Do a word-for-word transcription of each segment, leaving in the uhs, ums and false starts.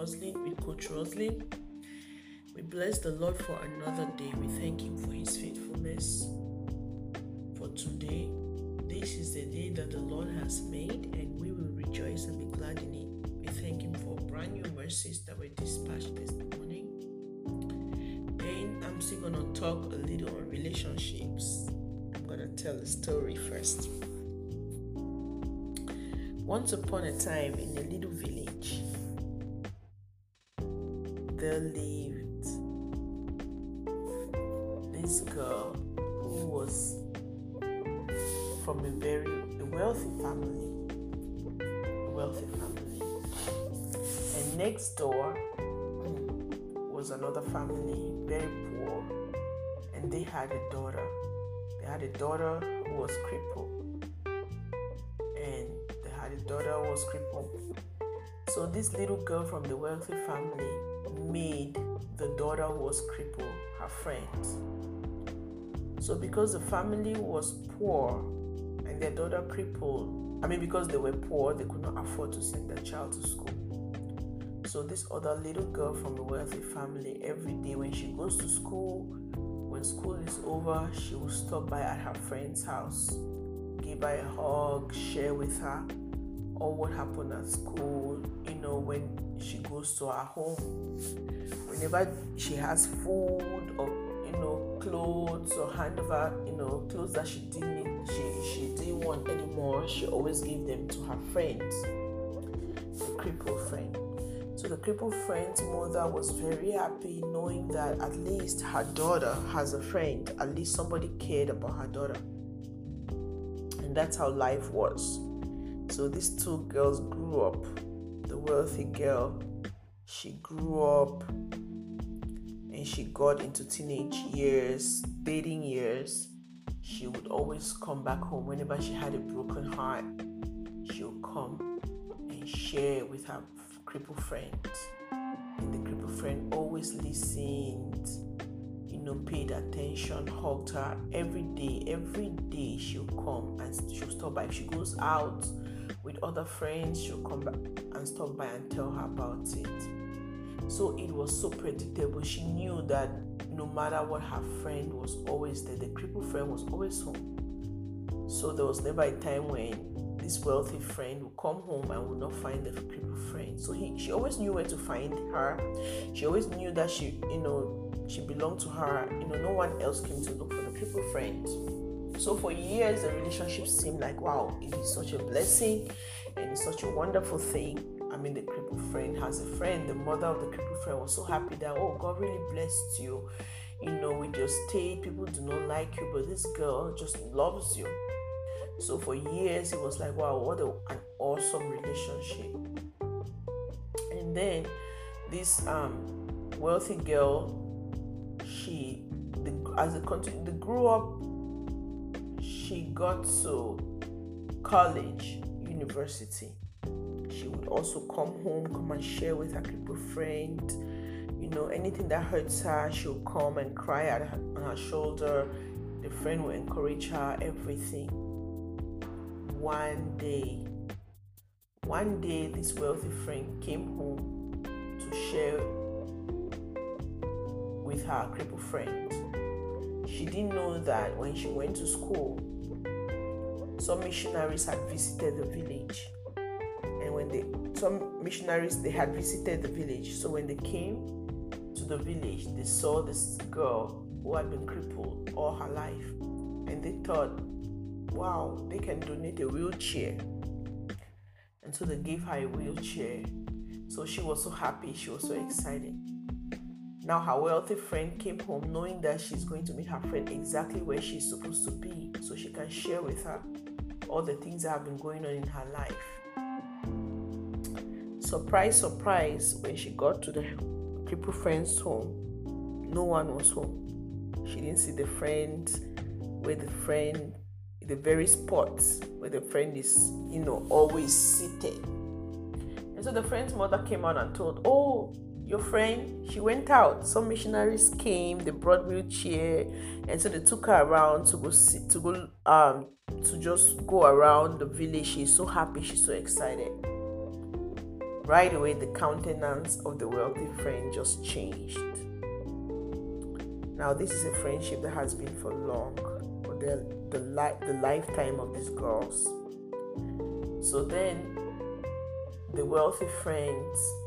Roslyn, with Coach Roslyn. We bless the Lord for another day. We thank Him for His faithfulness. For today, this is the day that the Lord has made, and we will rejoice and be glad in it. We thank Him for brand new mercies that were dispatched this morning. And I'm still going to talk a little on relationships. I'm going to tell a story first. Once upon a time, in a little village, there lived this girl who was from a very a wealthy family. A wealthy family. And next door was another family, very poor, and they had a daughter. They had a daughter who was crippled, and they had a daughter who was crippled. So this little girl from the wealthy family made the daughter who was crippled her friend. So because the family was poor and their daughter crippled, I mean because they were poor, they could not afford to send their child to school. So this other little girl from the wealthy family, every day when she goes to school, when school is over, she will stop by at her friend's house, give her a hug, share with her all what happened at school, you know, when she goes to her home. Whenever she has food or, you know, clothes or hand over, you know, clothes that she didn't need, she, she didn't want anymore, she always gave them to her friends, the crippled friend. So the crippled friend's mother was very happy knowing that at least her daughter has a friend, at least somebody cared about her daughter. And that's how life was. So these two girls grew up. The wealthy girl, she grew up and she got into teenage years, dating years. She would always come back home whenever she had a broken heart. She would come and share with her crippled friend. And the crippled friend always listened, you know, paid attention, hugged her every day. Every day she'll come and she'll stop by. If she goes out with other friends, she'll come back and stop by and tell her about it. So it was so predictable. She knew that no matter what, her friend was always there. The crippled friend was always home. So there was never a time when this wealthy friend would come home and would not find the crippled friend. So he, she always knew where to find her. She always knew that she, you know, she belonged to her. You know, no one else came to look for the crippled friend. So for years, the relationship seemed like, wow, it is such a blessing and it's such a wonderful thing. I mean, the crippled friend has a friend. The mother of the crippled friend was so happy that, oh, God really blessed you. You know, with your state, people do not like you, but this girl just loves you. So for years, it was like, wow, what a, an awesome relationship. And then this um, wealthy girl, she, the, as it continued, they grew up, she got to college, university. She would also come home, come and share with her crippled friend. You know, anything that hurts her, she'll come and cry at her, on her shoulder. The friend will encourage her, everything. One day, one day, this wealthy friend came home to share with her crippled friend. She didn't know that when she went to school, some missionaries had visited the village. And when they, some missionaries, they had visited the village. So when they came to the village, they saw this girl who had been crippled all her life. And they thought, wow, they can donate a wheelchair. And so they gave her a wheelchair. So she was so happy, she was so excited. Now her wealthy friend came home knowing that she's going to meet her friend exactly where she's supposed to be, so she can share with her all the things that have been going on in her life. Surprise, surprise, when she got to the crippled friend's home, no one was home. She didn't see the friend where the friend, the very spot where the friend is, you know, always seated. And so the friend's mother came out and told, oh, your friend, she went out. Some missionaries came, they brought wheelchair, and so they took her around to go sit, to go um to just go around the village. She's so happy, she's so excited. right away the countenance of the wealthy friend just changed. Now this is a friendship that has been for long, for the the, li- the lifetime of these girls. So then the wealthy friend,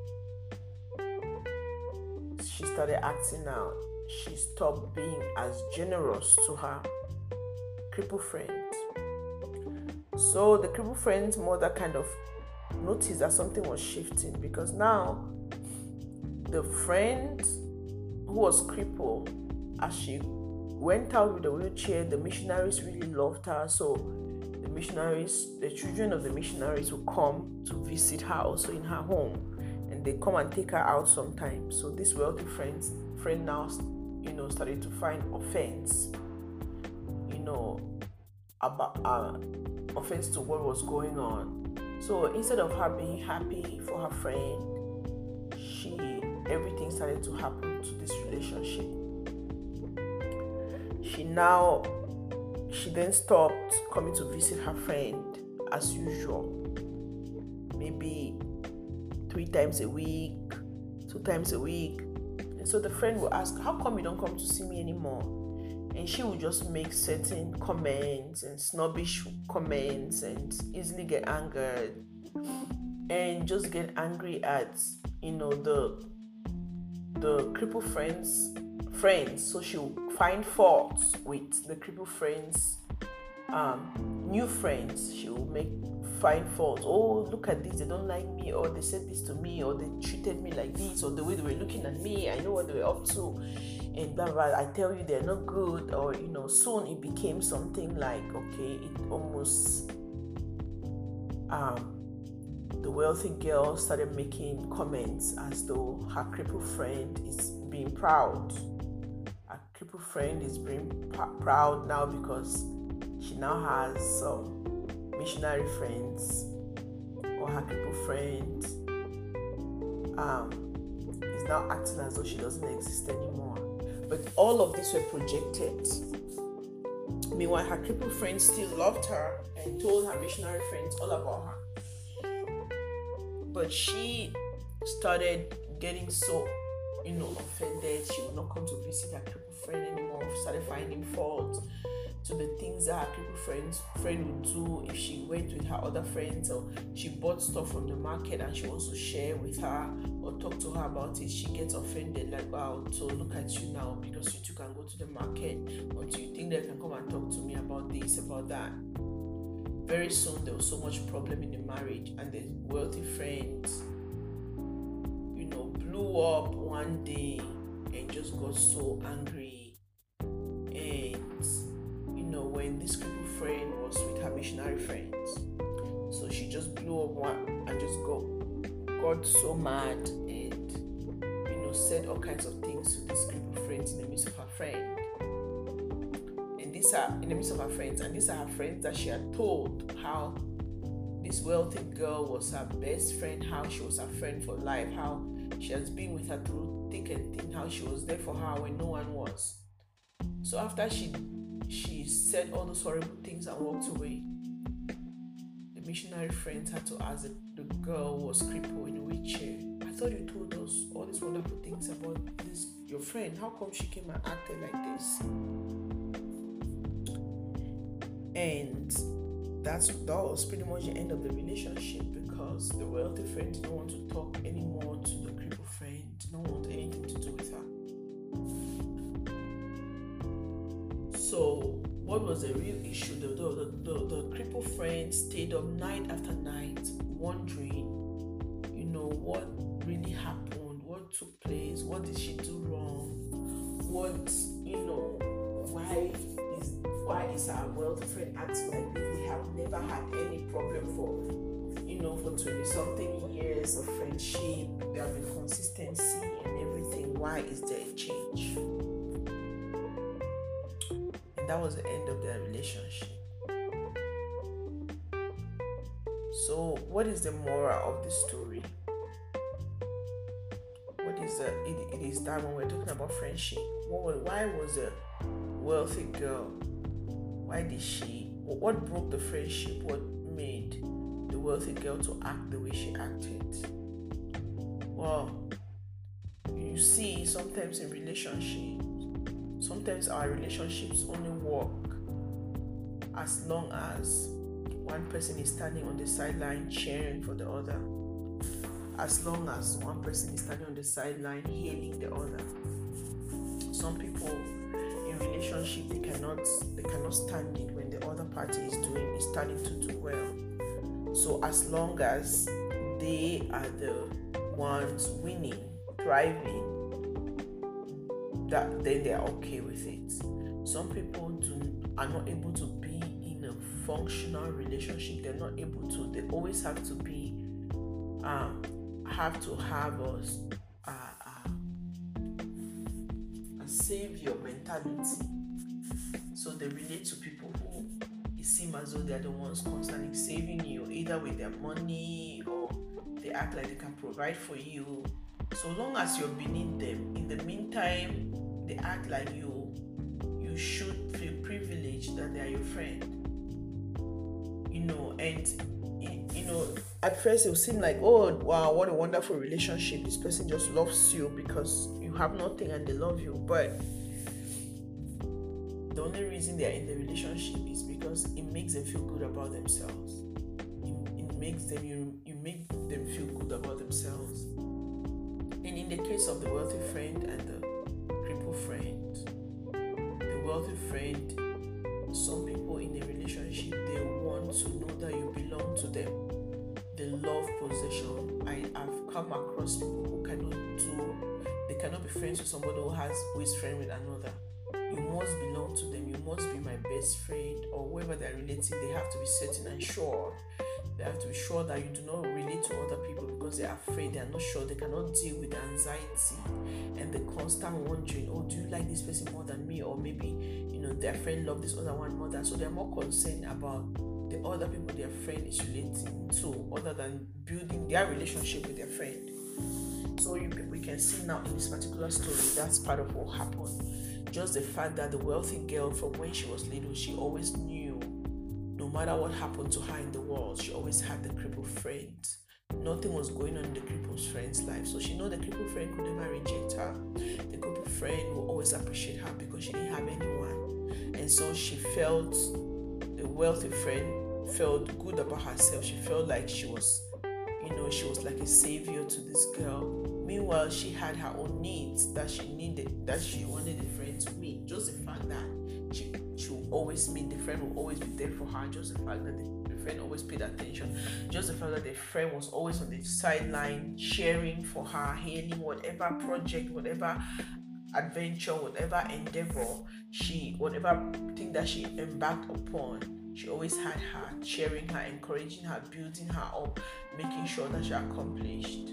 she started acting out. She stopped being as generous to her cripple friend. So the cripple friend's mother kind of noticed that something was shifting, because now the friend who was crippled, as she went out with the wheelchair, the missionaries really loved her. So the missionaries, the children of the missionaries would come to visit her also in her home, and they come and take her out sometimes. So this wealthy friend friend now, you know, started to find offense, you know, about uh, offense to what was going on. So instead of her being happy for her friend, she everything started to happen to this relationship. She now she then stopped coming to visit her friend as usual. Maybe three times a week, two times a week. And so the friend will ask, how come you don't come to see me anymore? And she would just make certain comments and snobbish comments and easily get angered and just get angry at, you know, the the crippled friends friends. So she'll find faults with the crippled friends, um, new friends. She'll make find faults. Oh, look at this, they don't like me, or they said this to me, or they treated me like this, or the way they were looking at me, I know what they were up to. And blah, blah, I tell you they're not good. Or, you know, soon it became something like, okay, it almost um the wealthy girl started making comments as though her crippled friend is being proud. Her crippled friend is being p- proud now because she now has some missionary friends, or her crippled friend um is now acting as though she doesn't exist anymore. But all of this were projected. Meanwhile, her crippled friend still loved her and told her missionary friends all about her. But she started getting so, you know, offended. She would not come to visit her crippled friend anymore. She started finding fault to the things that her crippled friend, friend would do if she went with her other friends, or she bought stuff from the market and she wants to share with her or talk to her about it. She gets offended, like, wow, so look at you now, because you two can go to the market until you think they can come and talk to me about this, about that. Very soon there was so much problem in the marriage, and the wealthy friend, you know, blew up one day and just got so angry. And you know, when this crippled friend was with her missionary friends, so she just blew up one and just got got so mad, and you know, said all kinds of things to this crippled friends in the midst of her friend. And these are in the midst of her friends, and these are her friends that she had told how this wealthy girl was her best friend, how she was her friend for life, how she has been with her through thick and thin, how she was there for her when no one was. So after she she said all those horrible things and walked away, the missionary friends had to ask the, the girl who was crippled in a wheelchair, I thought you told us all these wonderful things about this your friend. How come she came and acted like this? And that's that was pretty much the end of the relationship, because the wealthy friend didn't want to talk anymore to the crippled friend, didn't want anything to do with her. So what was the real issue? The the, the, the crippled friend stayed up night after night wondering, you know, what really happened, what took place, what did she do wrong, what, you know, why is why is our wealthy friend acting like this? They have never had any problem for, you know, for twenty something years of friendship. There have been consistency and everything. Why is there a change? And that was the end of their relationship. So what is the moral of this story? What is the it, it is that when we're talking about friendship, what was, why was a wealthy girl, why did she, what broke the friendship, what made the wealthy girl to act the way she acted? Well, you see, sometimes in relationships, sometimes our relationships only work as long as one person is standing on the sideline cheering for the other, as long as one person is standing on the sideline hailing the other. Some people in relationship, they cannot they cannot stand it when the other party is doing is starting to do well. So as long as they are the ones winning, thriving, that then they are okay with it. Some people do are not able to be in a functional relationship. They're not able to. They always have to be um have to have us uh, uh, a savior mentality. So they relate to people who it seems as though they're the ones constantly saving you, either with their money or they act like they can provide for you. So long as you're beneath them, in the meantime, they act like you you should feel privileged that they are your friend. You know, and you know, at first it will seem like, oh wow, what a wonderful relationship. This person just loves you because you have nothing and they love you. But the only reason they are in the relationship is because it makes them feel good about themselves. It, it makes them you you make them feel good about themselves. And in the case of the wealthy friend and the crippled friend, the wealthy friend, some people in a relationship, they want to know that you belong to them. They love possession. I have come across people who cannot do, they cannot be friends with somebody who has who is friend with another. You must belong to them. You must be my best friend, or whoever they're relating. They have to be certain and sure. They have to be sure that you do not relate to other people because they are afraid. They are not sure. They cannot deal with the anxiety and the constant wondering, oh, do you like this person more than me? Or maybe, you know, their friend loves this other one more than. So they're more concerned about the other people their friend is relating to, other than building their relationship with their friend. So you, we can see now in this particular story, that's part of what happened. Just the fact that the wealthy girl, from when she was little, she always knew no matter what happened to her in the world, she always had the crippled friend. Nothing was going on in the crippled friend's life. So she knew the crippled friend could never reject her. The crippled friend will always appreciate her because she didn't have anyone. And so she felt, the wealthy friend felt good about herself. She felt like she was, you know, she was like a savior to this girl. Meanwhile, she had her own needs that she needed, that she wanted the friend to meet. Just the fact that she, she will always meet, the friend will always be there for her. Just the fact that the, the friend always paid attention. Just the fact that the friend was always on the sideline, cheering for her, hailing whatever project, whatever adventure, whatever endeavor, she, whatever thing that she embarked upon, she always had her, cheering her, encouraging her, building her up, making sure that she accomplished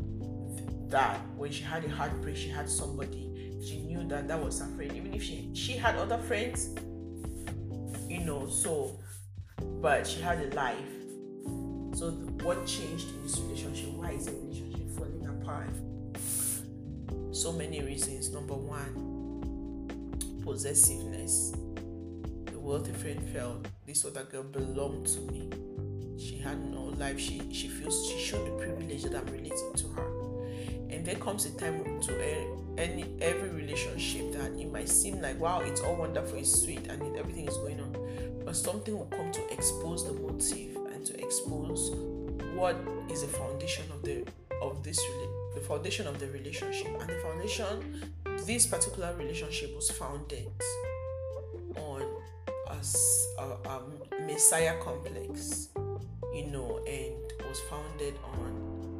that. When she had a heartbreak, she had somebody, she knew that that was her friend, even if she she had other friends, you know. So, but she had a life. So what changed in this relationship? Why is the relationship falling apart? So many reasons. Number one, possessiveness. The wealthy friend felt this other girl belonged to me. She had no life. She she feels she should be privileged that I'm relating to her. And there comes a time to any every relationship that it might seem like, wow, it's all wonderful, it's sweet, and everything is going on, but something will come to expose the motive and to expose what is the foundation of the of this the foundation of the relationship. And the foundation, this particular relationship was founded on a, a, a messiah complex, you know, and was founded on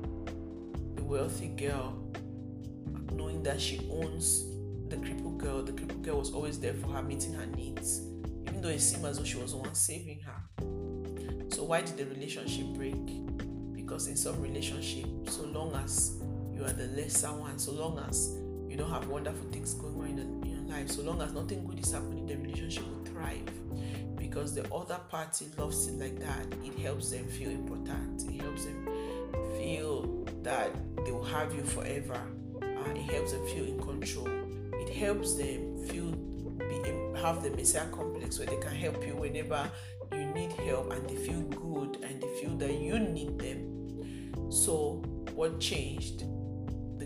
wealthy girl knowing that she owns the crippled girl. The crippled girl was always there for her, meeting her needs, even though it seemed as though she was the one saving her. So why did the relationship break? Because in some relationship, so long as you are the lesser one, so long as you don't have wonderful things going on in your life, so long as nothing good is happening, the relationship will thrive. Because the other party loves it like that. It helps them feel important. It helps them feel that they will have you forever. Uh, it helps them feel in control. It helps them feel be, have the messiah complex where they can help you whenever you need help, and they feel good and they feel that you need them. So what changed?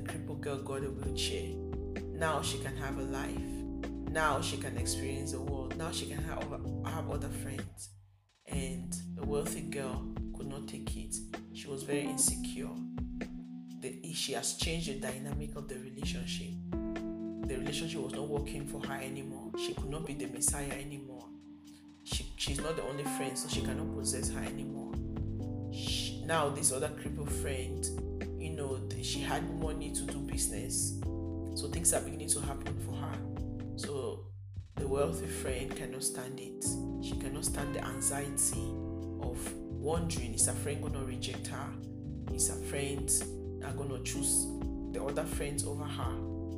crippled girl got a wheelchair. Now she can have a life. Now she can experience the world. Now she can have, have other friends. And the wealthy girl could not take it. She was very insecure. The, she has changed the dynamic of the relationship. The relationship was not working for her anymore. She could not be the messiah anymore. She, she's not the only friend, so she cannot possess her anymore. She, now this other crippled friend, you know, she had money to do business. So things are beginning to happen for her. So the wealthy friend cannot stand it. She cannot stand the anxiety of wondering, is her friend going to reject her? Is her friends are going to choose the other friends over her?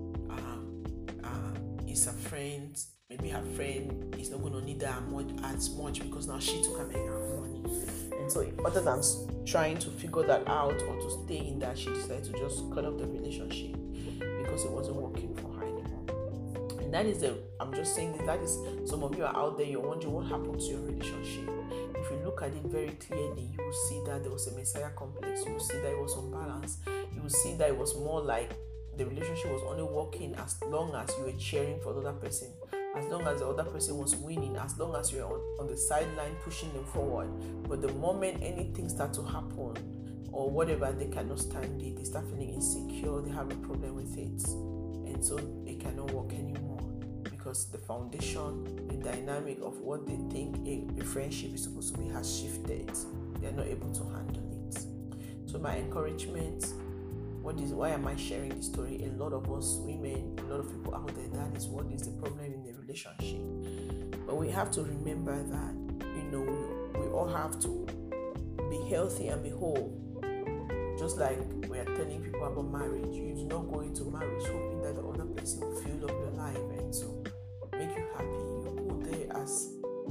Um, uh, is her friend, maybe her friend is not going to need her much, as much because now she too can make her money. And so other than trying to figure that out or to stay in that, she decided to just cut off the relationship because it wasn't working for her anymore. And that is the, I'm just saying that, that is, some of you are out there, you're wondering what happened to your relationship. If you look at it very clearly, you will see that there was a messiah complex. You will see that it was unbalanced. You will see that it was more like the relationship was only working as long as you were cheering for the other person, as long as the other person was winning, as long as you were on, on the sideline pushing them forward. But the moment anything starts to happen or whatever, they cannot stand it. They start feeling insecure. They have a problem with it. And so it cannot work anymore because the foundation, the dynamic of what they think a, a friendship is supposed to be has shifted. They are not able to handle it. So my encouragement, what is why am I sharing this story? A lot of us women, a lot of people out there, that is what is the problem in the relationship. But we have to remember that, you know, we, we all have to be healthy and be whole. Just like we are telling people about marriage, you do not go into marriage hoping that the other person will fill up your life and so make you happy. You go there as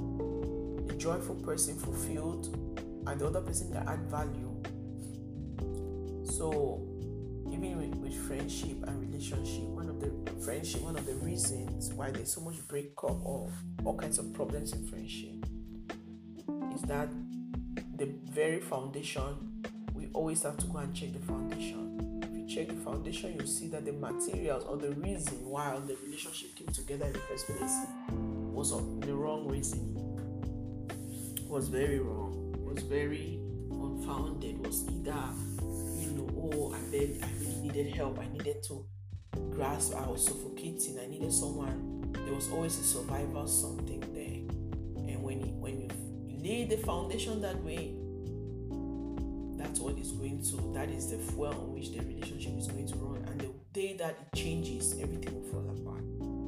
a joyful person, fulfilled, and the other person can add value. So even with, with friendship and relationship, one of the friendship, one of the reasons why there's so much breakup or all kinds of problems in friendship is that the very foundation, we always have to go and check the foundation. If you check the foundation, you'll see that the materials or the reason why the relationship came together in the first place was the wrong reason. Was very wrong. Was very unfounded. Was either, you know, oh, I really, I really needed help. I needed to grasp. I was suffocating. I needed someone. There was always a survival something there. And when you, when you lay the foundation that way, that's what is going to, that is the fuel on which the relationship is going to run. And the day that it changes, everything will fall apart.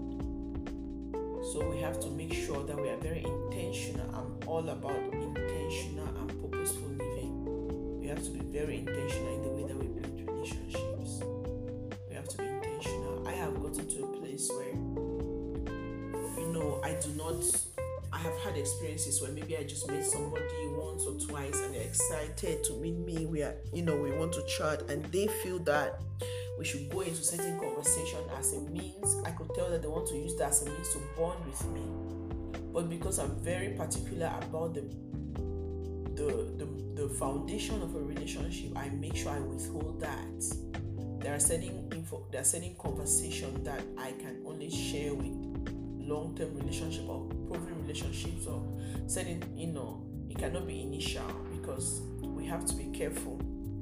So we have to make sure that we are very intentional. I'm all about intentional and purposeful living. We have to be very intentional in the way that we build relationships. We have to be intentional. I have gotten to a place where, you know, I do not, I have had experiences where maybe I just met somebody once or twice and they're excited to meet me. We are, you know, we want to chat and they feel that we should go into certain conversation as a means. I could tell that they want to use that as a means to bond with me. But because I'm very particular about the the the, the foundation of a relationship, I make sure I withhold that. There are certain info, there are certain conversations that I can only share with long-term relationship or proven relationships or certain, you know, it cannot be initial because we have to be careful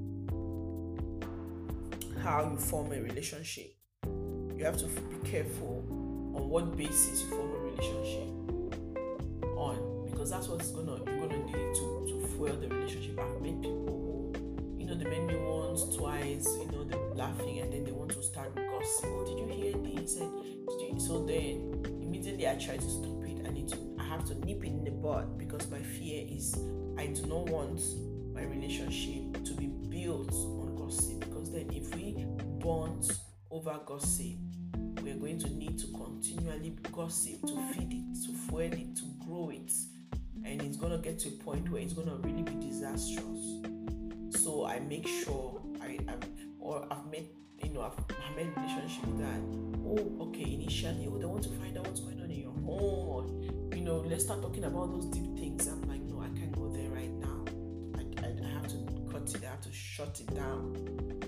how you form a relationship. You have to be careful on what basis you form a relationship on, because that's what's gonna you're gonna need to to fuel the relationship. I've met people who, you know, they met me once, twice, you know, they're laughing and then they want to start with gossip. Oh, did you hear this? And did you? So then immediately I try to stop it. I need to I have to nip it in the bud because my fear is I do not want my relationship to be built on gossip, because then if we bond over gossip, we're going to need to continually gossip to feed it, to fuel it, to grow it, and it's going to get to a point where it's going to really be disastrous. So I make sure I, I or I've made, you know, I've, I've made relationship that, oh, okay, initially, oh, they want to find out what's going on in your home, or, you know, let's start talking about those deep things. I'm like, no, I can't go there right now. I, I, I have to cut it, I have to shut it down, because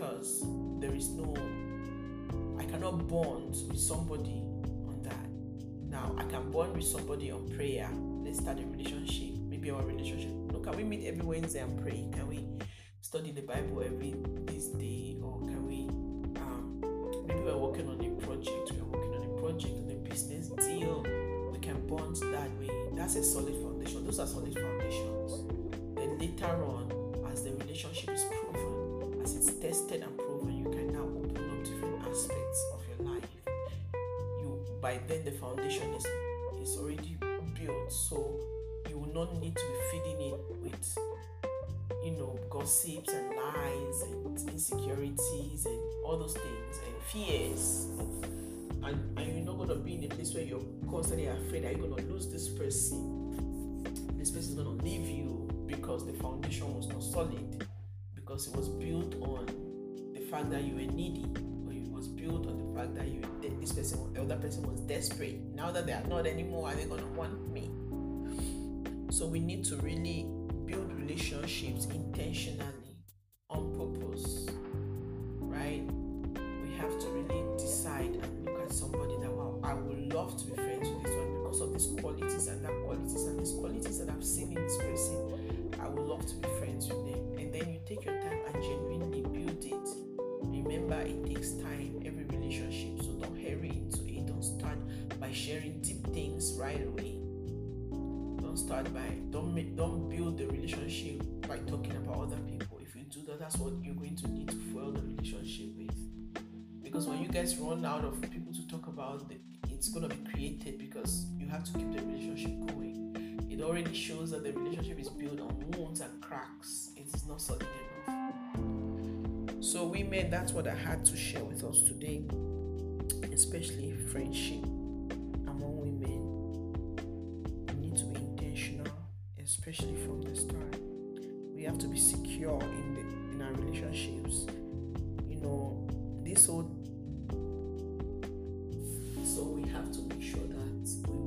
because there is no, I cannot bond with somebody on that. Now, I can bond with somebody on prayer. Let's start a relationship, maybe our relationship. No, can we meet every Wednesday and pray? Can we study the Bible every this day? Or can we, um, maybe we're working on a project, we're working on a project, on a business deal. We can bond that way. That's a solid foundation. Those are solid foundations. Then later on, as the relationship is proven, as it's tested and proven, you can now open up different aspects of your life. You by then the foundation is is already built, so you will not need to be feeding it with, you know, gossips and lies and insecurities and all those things and fears. And, and you're not going to be in a place where you're constantly afraid that you're going to lose this person. This person is going to leave you because the foundation was not solid, because it was built on the fact that you were needy, or it was built on the fact that you that this person, the other person was desperate. Now that they are not anymore, are they going to want me? So we need to really build relationships intentionally, on purpose, right? We have to really decide and look at somebody that, wow, I would love to be friends with this one because of these qualities and that qualities and these qualities that I've seen in this person. I would love to be friends with them. And then you take your time and genuinely build it. Remember, it takes time, every relationship, so don't hurry into it. Don't start by sharing deep things right away. Don't start by, don't make, don't build the relationship by talking about other people. If you do that, that's what you're going to need to fuel the relationship with. Because when you guys run out of people to talk about, the, it's going to be created because you have to keep the relationship going. It already shows that the relationship is built on wounds and cracks. It is not solid enough. So women, that's what I had to share with us today, especially friendship among women. We need to be intentional, especially from the start. We have to be secure in the in our relationships. You know, this whole so we have to make sure that we